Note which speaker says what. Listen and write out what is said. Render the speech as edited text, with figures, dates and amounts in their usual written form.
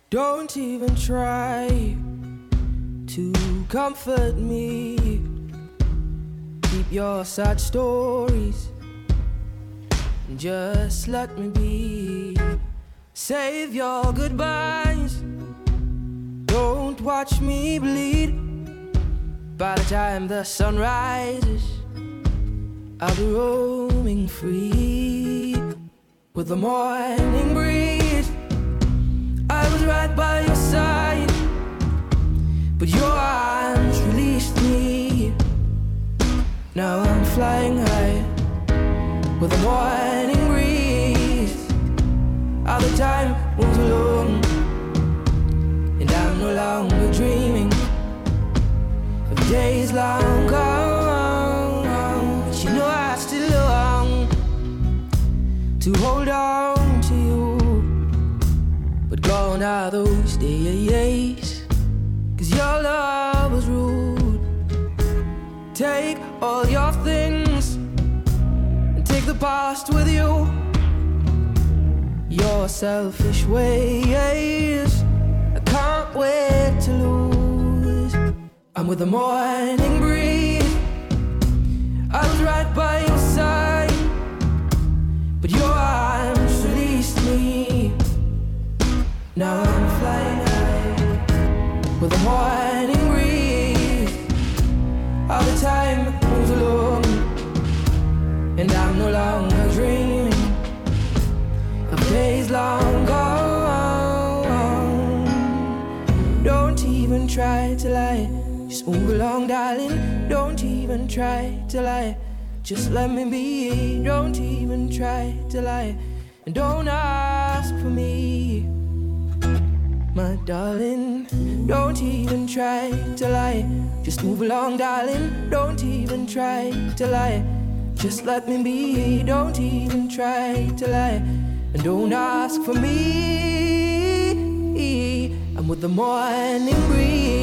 Speaker 1: Don't even try to comfort me. Keep your sad stories and just let me be. Save your goodbyes. Don't watch me bleed. By the time the sun rises, I'll be roaming free. With the morning breeze, I was right by your side, but your arms released me. Now I'm flying high. With the morning breeze, all the time moves along, and I'm no longer dreaming of days long gone. But you know I still long to hold on to you. But gone are those days, 'cause your love was rude. Take all your things and take the past with you. Your selfish ways, I can't wait to lose. I'm with the morning breeze, I was right by your side, but your arms released me. Now I'm flying high. With the morning breeze, all the time moves along, and I'm no longer dreaming of days long gone. Don't even try to lie, just move along, darling. Don't even try to lie, just let me be. Don't even try to lie, and don't ask for me, my darling. Don't even try to lie, just move along, darling. Don't even try to lie, just let me be. Don't even try to lie, and don't ask for me. I'm with the morning breeze.